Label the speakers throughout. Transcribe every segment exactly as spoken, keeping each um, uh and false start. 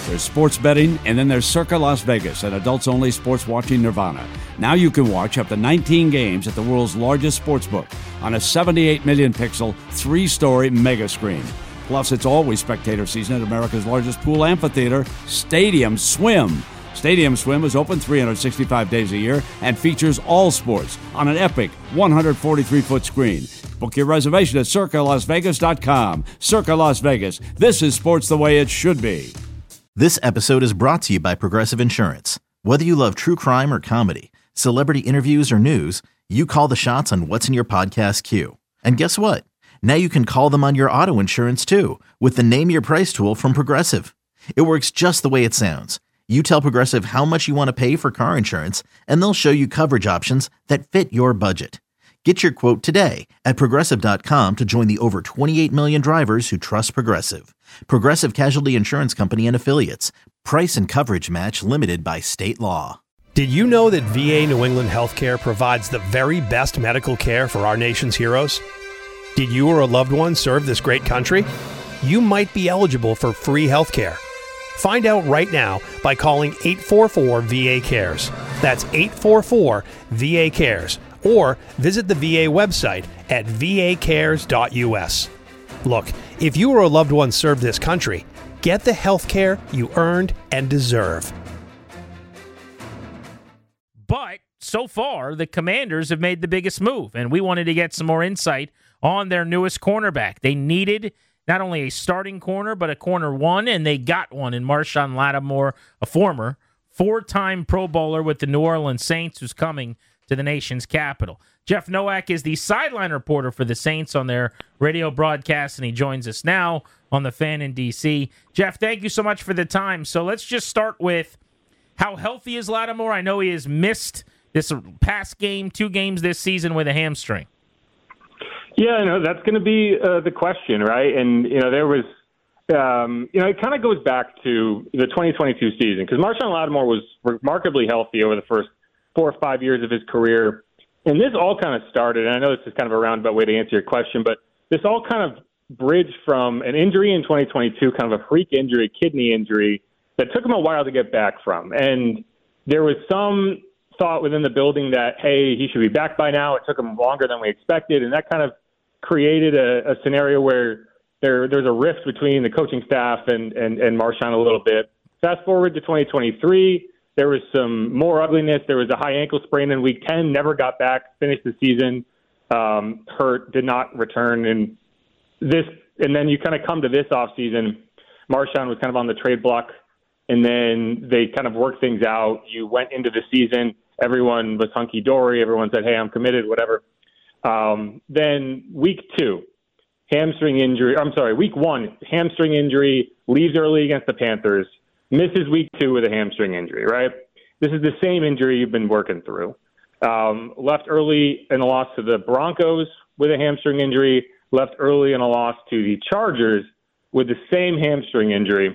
Speaker 1: There's sports betting, and then there's Circa Las Vegas, an adults-only sports watching nirvana. Now you can watch up to nineteen games at the world's largest sportsbook on a seventy-eight million pixel, three-story mega screen. Plus, it's always spectator season at America's largest pool amphitheater, Stadium Swim. Stadium Swim is open three hundred sixty-five days a year and features all sports on an epic one hundred forty-three foot screen. Book your reservation at circa las vegas dot com. Circa Las Vegas. This is sports the way it should be.
Speaker 2: This episode is brought to you by Progressive Insurance. Whether you love true crime or comedy, celebrity interviews or news, you call the shots on what's in your podcast queue. And guess what? Now you can call them on your auto insurance too with the Name Your Price tool from Progressive. It works just the way it sounds. You tell Progressive how much you want to pay for car insurance, and they'll show you coverage options that fit your budget. Get your quote today at progressive dot com to join the over twenty-eight million drivers who trust Progressive. Progressive Casualty Insurance Company and Affiliates. Price and coverage match limited by state law.
Speaker 3: Did you know that V A New England Healthcare provides the very best medical care for our nation's heroes? Did you or a loved one serve this great country? You might be eligible for free healthcare. Find out right now by calling eight four four V A cares. That's eight four four V A cares. Or visit the V A website at v a cares dot u s. Look, if you or a loved one served this country, get the health care you earned and deserve.
Speaker 4: But so far, the Commanders have made the biggest move, and we wanted to get some more insight on their newest cornerback. They needed not only a starting corner, but a corner one, and they got one in Marshon Lattimore, a former four-time Pro Bowler with the New Orleans Saints, who's coming to the nation's capital. Jeff Nowak is the sideline reporter for the Saints on their radio broadcast, and he joins us now on the Fan in D C. Jeff, thank you so much for the time. So let's just start with how healthy is Lattimore? I know he has missed this past game, two games this season with a hamstring.
Speaker 5: Yeah, I know that's going to be uh, the question, right? And, you know, there was, um, you know, it kind of goes back to the twenty twenty-two season because Marshon Lattimore was remarkably healthy over the first four or five years of his career. And this all kind of started, and I know this is kind of a roundabout way to answer your question, but this all kind of bridged from an injury in twenty twenty-two, kind of a freak injury, kidney injury, that took him a while to get back from. And there was some thought within the building that, hey, he should be back by now. It took him longer than we expected, and that kind of created a, a scenario where there there's a rift between the coaching staff and, and, and Marshon a little bit. Fast forward to twenty twenty-three, there was some more ugliness. There was a high ankle sprain in week ten, never got back, finished the season, um, hurt, did not return. And this, and then you kind of come to this offseason, Marshon was kind of on the trade block, and then they kind of worked things out. You went into the season, everyone was hunky-dory, everyone said, hey, I'm committed, whatever. Um, then week two, hamstring injury, I'm sorry, week one, hamstring injury, leaves early against the Panthers, misses week two with a hamstring injury, right? This is the same injury you've been working through. Um, left early in a loss to the Broncos with a hamstring injury, left early in a loss to the Chargers with the same hamstring injury,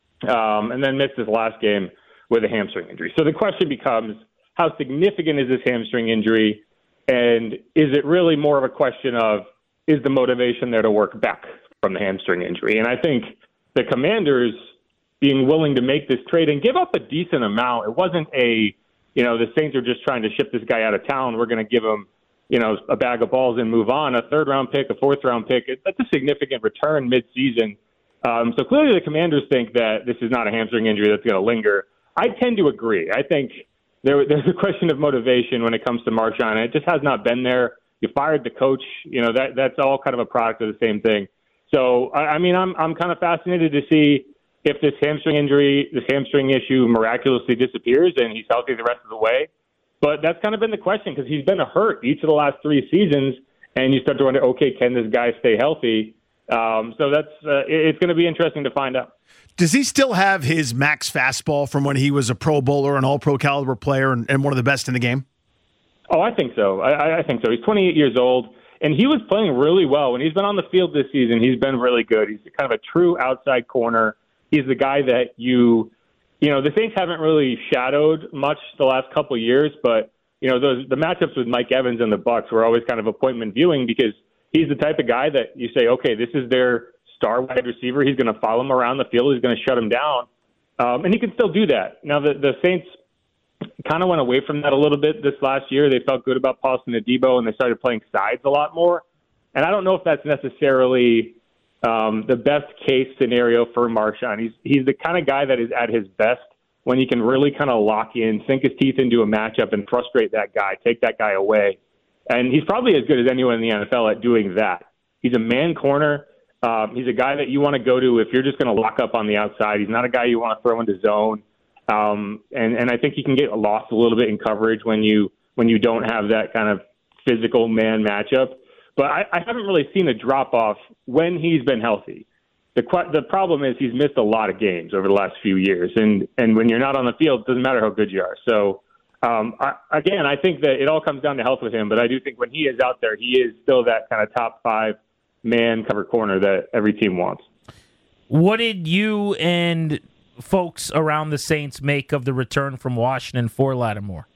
Speaker 5: um, and then missed his last game with a hamstring injury. So the question becomes, how significant is this hamstring injury? And is it really more of a question of, is the motivation there to work back from the hamstring injury? And I think the Commanders being willing to make this trade and give up a decent amount. It wasn't a, you know, the Saints are just trying to ship this guy out of town. We're going to give him, you know, a bag of balls and move on. A third round pick, a fourth round pick. It, that's a significant return mid-season. Um, so clearly the Commanders think that this is not a hamstring injury that's going to linger. I tend to agree. I think there, there's a question of motivation when it comes to Marshon. It just has not been there. You fired the coach. You know, that that's all kind of a product of the same thing. So, I, I mean, I'm I'm kind of fascinated to see if this hamstring injury, this hamstring issue miraculously disappears and he's healthy the rest of the way. But that's kind of been the question because he's been a hurt each of the last three seasons, and you start to wonder, okay, can this guy stay healthy? Um, so that's uh, it's going to be interesting to find out.
Speaker 6: Does he still have his max fastball from when he was a Pro Bowler, an all-pro caliber player, and, and one of the best in the game?
Speaker 5: Oh, I think so. I, I think so. He's twenty-eight years old, and he was playing really well. When he's been on the field this season, he's been really good. He's kind of a true outside corner. He's the guy that you, you know, the Saints haven't really shadowed much the last couple of years, but, you know, those the matchups with Mike Evans and the Bucs were always kind of appointment viewing because he's the type of guy that you say, okay, this is their star wide receiver. He's going to follow him around the field. He's going to shut him down. Um, and he can still do that. Now, the, the Saints kind of went away from that a little bit this last year. They felt good about Paulson Adebo, and they started playing sides a lot more. And I don't know if that's necessarily um, the best case scenario for Marshawn. He's he's the kind of guy that is at his best when he can really kind of lock in, sink his teeth into a matchup, and frustrate that guy, take that guy away. And he's probably as good as anyone in the N F L at doing that. He's a man corner. Um, he's a guy that you want to go to if you're just going to lock up on the outside. He's not a guy you want to throw into zone. Um, and, and I think he can get lost a little bit in coverage when you when you don't have that kind of physical man matchup. But I, I haven't really seen a drop-off when he's been healthy. The the problem is he's missed a lot of games over the last few years. And, and when you're not on the field, it doesn't matter how good you are. So, um, I, again, I think that it all comes down to health with him. But I do think when he is out there, he is still that kind of top five man cover corner that every team wants.
Speaker 4: What did you and folks around the Saints make of the return from Washington for Lattimore?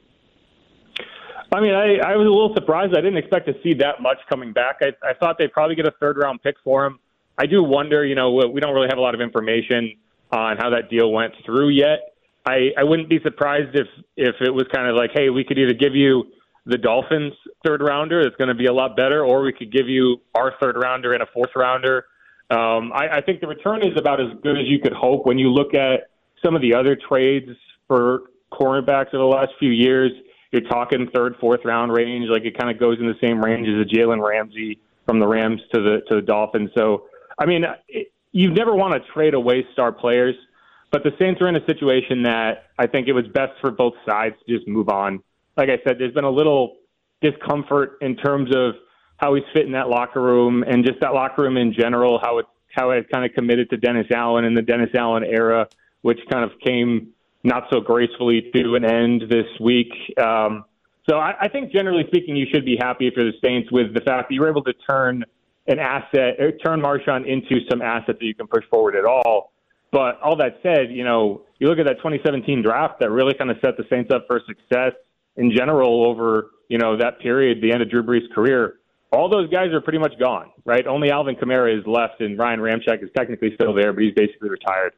Speaker 5: I mean, I, I was a little surprised. I didn't expect to see that much coming back. I, I thought they'd probably get a third-round pick for him. I do wonder, you know, we don't really have a lot of information on how that deal went through yet. I, I wouldn't be surprised if, if it was kind of like, hey, we could either give you the Dolphins third-rounder that's going to be a lot better, or we could give you our third-rounder and a fourth-rounder. Um, I, I think the return is about as good as you could hope when you look at some of the other trades for cornerbacks over the last few years. You're talking third, fourth round range. Like it kind of goes in the same range as a Jalen Ramsey from the Rams to the to the Dolphins. So, I mean, it, you never want to trade away star players, but the Saints are in a situation that I think it was best for both sides to just move on. Like I said, there's been a little discomfort in terms of how he's fit in that locker room and just that locker room in general, how it how it kind of committed to Dennis Allen in the Dennis Allen era, which kind of came not so gracefully to an end this week. Um, so I, I think generally speaking, you should be happy if you're the Saints with the fact that you were able to turn an asset, or turn Marshawn into some asset that you can push forward at all. But all that said, you know, you look at that twenty seventeen draft that really kind of set the Saints up for success in general over, you know, that period, the end of Drew Brees' career. All those guys are pretty much gone, right? Only Alvin Kamara is left, and Ryan Ramczyk is technically still there, but he's basically retired.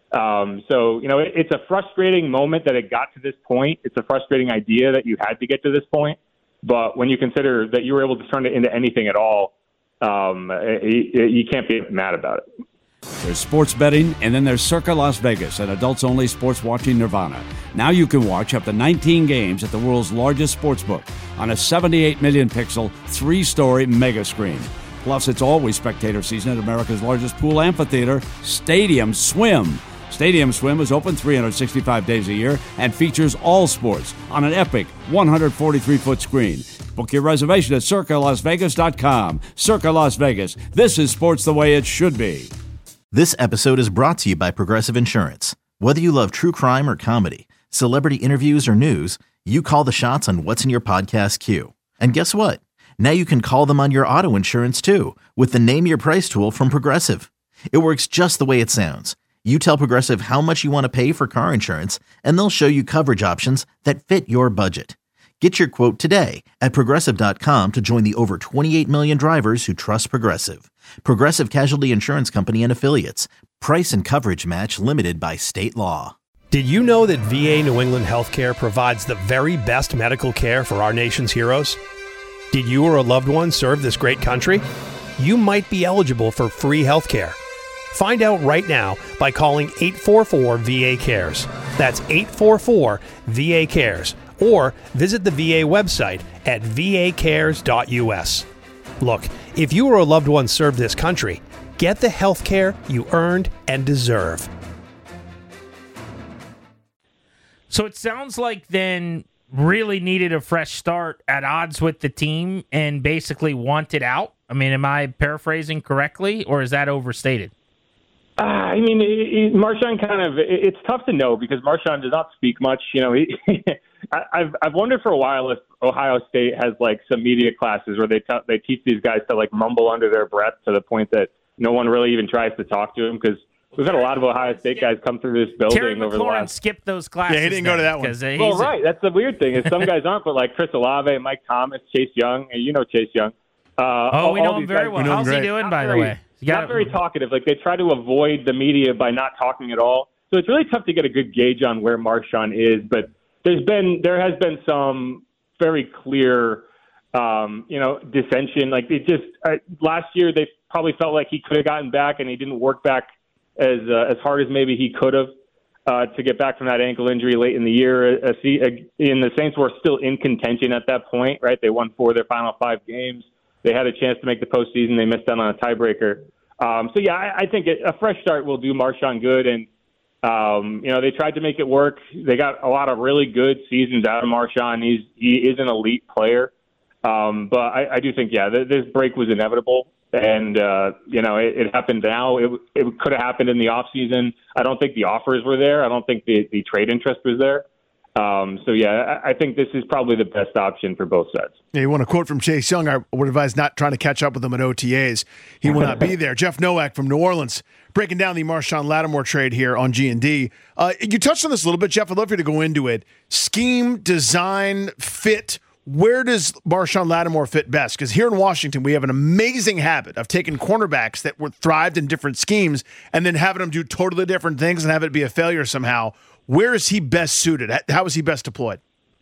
Speaker 5: Um, so, you know, it, it's a frustrating moment that it got to this point. It's a frustrating idea that you had to get to this point. But when you consider that you were able to turn it into anything at all, um, it, you can't be mad about it.
Speaker 1: There's sports betting, and then there's Circa Las Vegas, an adults-only sports watching nirvana. Now you can watch up to nineteen games at the world's largest sportsbook on a seventy-eight million pixel, three-story mega screen. Plus, it's always spectator season at America's largest pool amphitheater, Stadium Swim. Stadium Swim is open three hundred sixty-five days a year and features all sports on an epic one hundred forty-three foot screen. Book your reservation at circa las vegas dot com. Circa Las Vegas. This is sports the way it should be.
Speaker 2: This episode is brought to you by Progressive Insurance. Whether you love true crime or comedy, celebrity interviews or news, you call the shots on what's in your podcast queue. And guess what? Now you can call them on your auto insurance too with the Name Your Price tool from Progressive. It works just the way it sounds. You tell Progressive how much you want to pay for car insurance, and they'll show you coverage options that fit your budget. Get your quote today at progressive dot com to join the over twenty-eight million drivers who trust Progressive. Progressive Casualty Insurance Company and Affiliates. Price and coverage match limited by state law.
Speaker 3: Did you know that V A New England Healthcare provides the very best medical care for our nation's heroes? Did you or a loved one serve this great country? You might be eligible for free healthcare. Find out right now by calling eight four four V A cares. That's eight four four V A cares. Or visit the V A website at v a cares dot u s. Look, if you or a loved one served this country, get the health care you earned and deserve.
Speaker 4: So it sounds like then really needed a fresh start, at odds with the team, and basically wanted out. I mean, am I paraphrasing correctly, or is that overstated?
Speaker 5: Uh, I mean, it, it, Marshawn kind of, it, it's tough to know because Marshawn does not speak much. You know, he, I, I've I've wondered for a while if Ohio State has like some media classes where they t- they teach these guys to like mumble under their breath to the point that no one really even tries to talk to him, because we've had a lot of Ohio State guys come through this building
Speaker 4: Terry
Speaker 5: over the
Speaker 4: McLaurin
Speaker 5: last.
Speaker 4: skipped those classes.
Speaker 6: Yeah, he didn't go to that one.
Speaker 4: Uh,
Speaker 5: Well, right. That's the weird thing is some guys aren't, but like Chris Olave, Mike Thomas, Chase Young, and you know Chase Young. Uh,
Speaker 4: oh, we
Speaker 5: all
Speaker 4: know him
Speaker 5: these
Speaker 4: very
Speaker 5: guys-
Speaker 4: well.
Speaker 6: know him
Speaker 4: How's he
Speaker 6: great.
Speaker 4: doing,
Speaker 5: Not
Speaker 4: by
Speaker 5: very-
Speaker 4: the way? You
Speaker 5: Not very talkative. Like they try to avoid the media by not talking at all. So it's really tough to get a good gauge on where Marshawn is. But there's been there has been some very clear, um, you know, dissension. Like it just uh, last year they probably felt like he could have gotten back, and he didn't work back as uh, as hard as maybe he could have uh, to get back from that ankle injury late in the year. Uh, see, uh, and the Saints were still in contention at that point, right? They won four of their final five games. They had a chance to make the postseason. They missed out on a tiebreaker. Um, so yeah, I, I think it, a fresh start will do Marshawn good. And um, you know, they tried to make it work. They got a lot of really good seasons out of Marshawn. He's he is an elite player. Um, but I, I do think yeah, th- this break was inevitable. And, uh, you know, it, it happened now. It, it could have happened in the offseason. I don't think the offers were there. I don't think the, the trade interest was there. Um, so, yeah, I, I think this is probably the best option for both sides.
Speaker 6: Yeah, you want a quote from Chase Young? I would advise not trying to catch up with him at O T As. He will not be there. Jeff Nowak from New Orleans breaking down the Marshawn Lattimore trade here on G and D. Uh, you touched on this a little bit, Jeff. I'd love for you to go into it. Scheme, design, fit. Where does Marshawn Lattimore fit best? Because here in Washington, we have an amazing habit of taking cornerbacks that were thrived in different schemes and then having them do totally different things and have it be a failure somehow. Where is he best suited? How is he best deployed?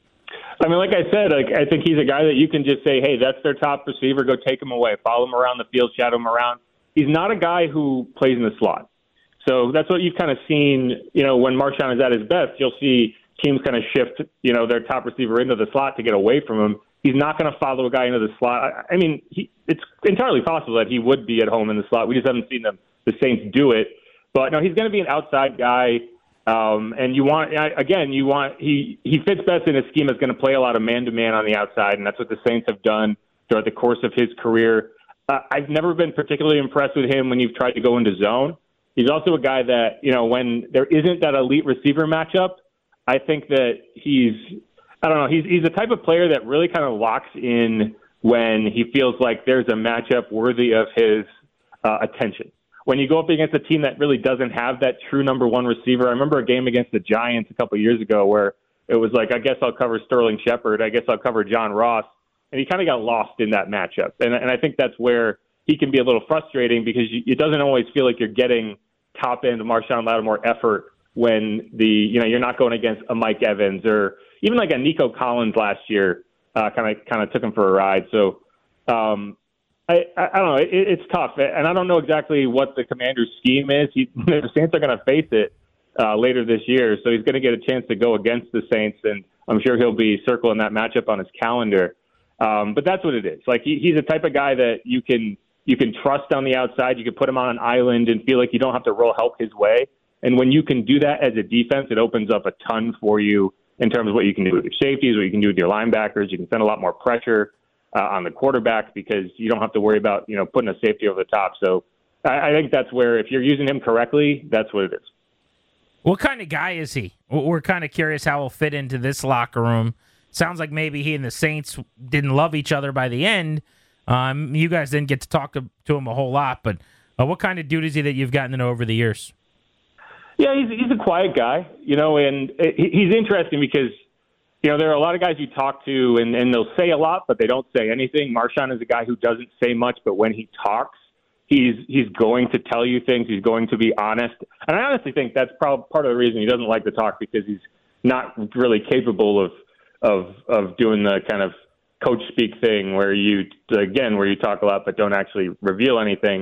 Speaker 5: I mean, like I said, like, I think he's a guy that you can just say, hey, that's their top receiver. Go take him away. Follow him around the field, shadow him around. He's not a guy who plays in the slot. So that's what you've kind of seen, you know, when Marshawn is at his best. You'll see teams kind of shift, you know, their top receiver into the slot to get away from him. He's not going to follow a guy into the slot. I, I mean, he, it's entirely possible that he would be at home in the slot. We just haven't seen them, the Saints do it. But no, he's going to be an outside guy. Um, and you want, again, you want, he, he fits best in a scheme that's going to play a lot of man-to-man on the outside, and that's what the Saints have done throughout the course of his career. Uh, I've never been particularly impressed with him when you've tried to go into zone. He's also a guy that, you know, when there isn't that elite receiver matchup, I think that he's, I don't know, he's he's the type of player that really kind of locks in when he feels like there's a matchup worthy of his uh, attention. When you go up against a team that really doesn't have that true number one receiver, I remember a game against the Giants a couple of years ago where it was like, I guess I'll cover Sterling Shepard, I guess I'll cover John Ross, and he kind of got lost in that matchup. And, and I think that's where he can be a little frustrating because you, it doesn't always feel like you're getting top-end Marshawn Lattimore effort when the, you know, you're not going against a Mike Evans or even like a Nico Collins last year, uh, kind of, kind of took him for a ride. So, um, I, I, I don't know. It, it's tough. And I don't know exactly what the Commander's scheme is. He, the Saints are going to face it, uh, later this year. So he's going to get a chance to go against the Saints. And I'm sure he'll be circling that matchup on his calendar. Um, but that's what it is. Like he, he's the type of guy that you can, you can trust on the outside. You can put him on an island and feel like you don't have to roll help his way. And when you can do that as a defense, it opens up a ton for you in terms of what you can do with your safeties, what you can do with your linebackers. You can send a lot more pressure uh, on the quarterback because you don't have to worry about, you know, putting a safety over the top. So I, I think that's where, if you're using him correctly, that's what it is.
Speaker 4: What kind of guy is he? We're kind of curious how he'll fit into this locker room. Sounds like maybe he and the Saints didn't love each other by the end. Um, you guys didn't get to talk to, to him a whole lot, but uh, what kind of dude is he that you've gotten to know over the years?
Speaker 5: Yeah, he's he's a quiet guy, you know, and he's interesting because, you know, there are a lot of guys you talk to and, and they'll say a lot, but they don't say anything. Marshawn is a guy who doesn't say much, but when he talks, he's he's going to tell you things. He's going to be honest. And I honestly think that's probably part of the reason he doesn't like to talk, because he's not really capable of of of doing the kind of coach speak thing where you, again, where you talk a lot but don't actually reveal anything.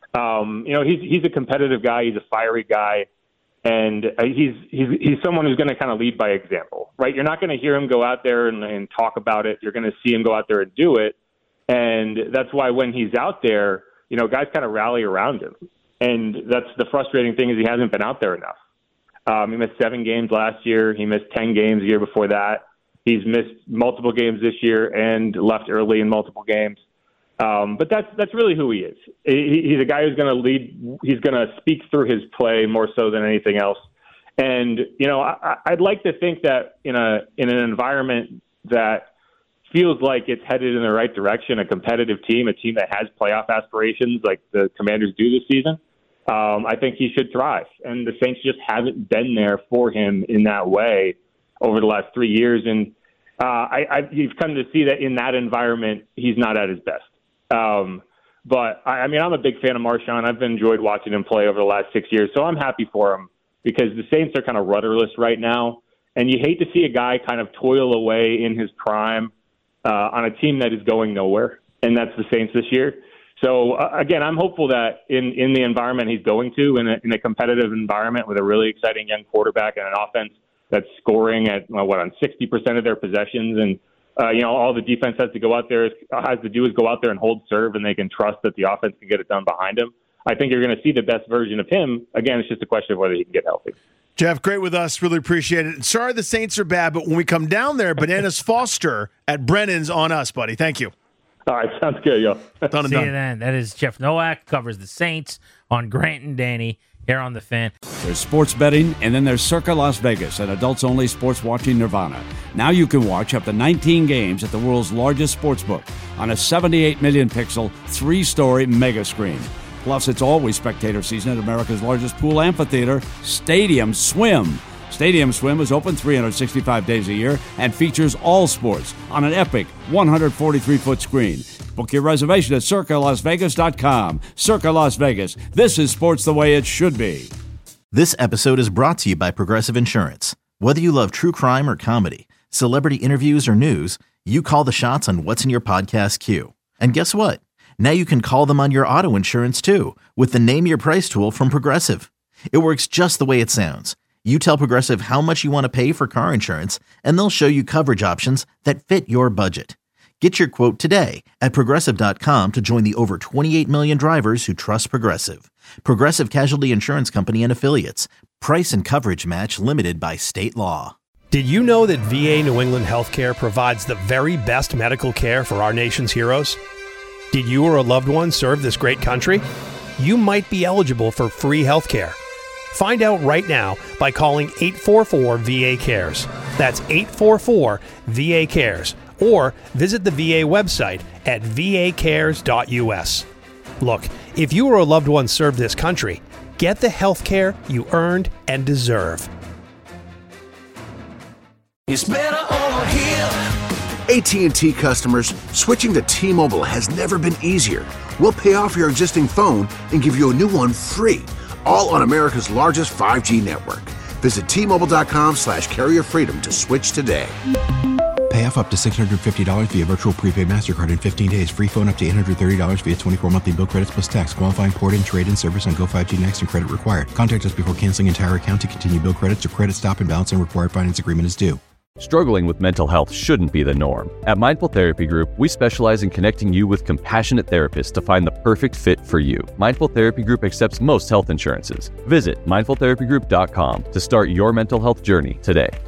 Speaker 5: Um, you know, he's he's a competitive guy. He's a fiery guy. And he's he's he's someone who's going to kind of lead by example, right? You're not going to hear him go out there and, and talk about it. You're going to see him go out there and do it. And that's why when he's out there, you know, guys kind of rally around him. And that's the frustrating thing, is he hasn't been out there enough. Um, he missed seven games last year. He missed ten games the year before that. He's missed multiple games this year and left early in multiple games. Um, but that's that's really who he is. He, he's a guy who's going to lead. He's going to speak through his play more so than anything else. And you know, I, I'd like to think that in a in an environment that feels like it's headed in the right direction, a competitive team, a team that has playoff aspirations like the Commanders do this season, um, I think he should thrive. And the Saints just haven't been there for him in that way over the last three years. And uh, I, I, you've come to see that in that environment, he's not at his best. Um, but I, I mean, I'm a big fan of Marshawn. I've enjoyed watching him play over the last six years, so I'm happy for him. because the Saints are kind of rudderless right now, and you hate to see a guy kind of toil away in his prime uh, on a team that is going nowhere, and that's the Saints this year. So, uh, again, I'm hopeful that in, in the environment he's going to, in a, in a competitive environment with a really exciting young quarterback and an offense that's scoring at, well, what, on sixty percent of their possessions, and Uh, you know, all the defense has to go out there, has to do is go out there and hold serve, and they can trust that the offense can get it done behind him. I think you're going to see the best version of him. Again, it's just a question of whether he can get healthy.
Speaker 6: Jeff, great with us. Really appreciate it. Sorry the Saints are bad, but when we come down there, Bananas Foster at Brennan's on us, buddy. Thank you.
Speaker 5: All right, sounds good, yo.
Speaker 6: Done and
Speaker 4: See
Speaker 6: done.
Speaker 4: you then. That is Jeff Nowak, covers the Saints on Grant and Danny here on The Fan.
Speaker 1: There's sports betting, and then there's Circa Las Vegas, an adults-only sports watching nirvana. Now you can watch up to nineteen games at the world's largest sportsbook on a seventy-eight million pixel, three-story mega screen. Plus, it's always spectator season at America's largest pool amphitheater, Stadium Swim. Stadium Swim is open three hundred sixty-five days a year and features all sports on an epic one hundred forty-three foot screen. Book your reservation at circa las vegas dot com. Circa Las Vegas. This is sports the way it should be.
Speaker 2: This episode is brought to you by Progressive Insurance. Whether you love true crime or comedy, celebrity interviews or news, you call the shots on what's in your podcast queue. And guess what? Now you can call them on your auto insurance too with the Name Your Price tool from Progressive. It works just the way it sounds. You tell Progressive how much you want to pay for car insurance, and they'll show you coverage options that fit your budget. Get your quote today at progressive dot com to join the over twenty-eight million drivers who trust Progressive. Progressive Casualty Insurance Company and Affiliates. Price and coverage match limited by state law.
Speaker 3: Did you know that V A New England Healthcare provides the very best medical care for our nation's heroes? Did you or a loved one serve this great country? You might be eligible for free healthcare. Find out right now by calling eight four four V A cares. That's eight four four V A cares. Or visit the V A website at v a cares dot u s. Look, if you or a loved one served this country, get the health care you earned and deserve.
Speaker 7: It's better over here. A T and T customers, switching to T-Mobile has never been easier. We'll pay off your existing phone and give you a new one free, all on America's largest five G network. Visit T Mobile dot com slash carrier freedom to switch today.
Speaker 8: Pay off up to six hundred fifty dollars via virtual prepaid MasterCard in fifteen days. Free phone up to eight hundred thirty dollars via twenty-four monthly bill credits plus tax. Qualifying port-in, trade-in service on Go five G Next and credit required. Contact us before canceling entire account to continue bill credits or credit stop and balance and required finance agreement is due.
Speaker 9: Struggling with mental health shouldn't be the norm. At Mindful Therapy Group, we specialize in connecting you with compassionate therapists to find the perfect fit for you. Mindful Therapy Group accepts most health insurances. Visit mindful therapy group dot com to start your mental health journey today.